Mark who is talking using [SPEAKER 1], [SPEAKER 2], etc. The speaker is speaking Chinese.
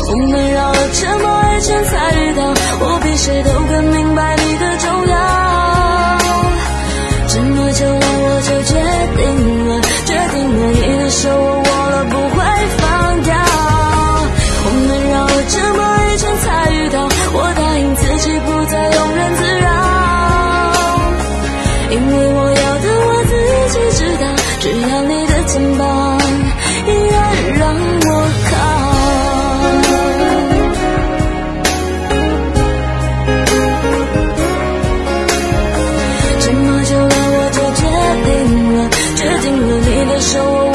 [SPEAKER 1] 我们绕了这么一圈才遇到，我比谁都更明白你的重要。这么久了我就决定了，你的手我握了不会放掉。我们绕了这么一圈才遇到，我答应自己不再庸人自扰，因为我要的我自己知道，只要你的肩膀依然让我靠。这么久了我就决定了，你的手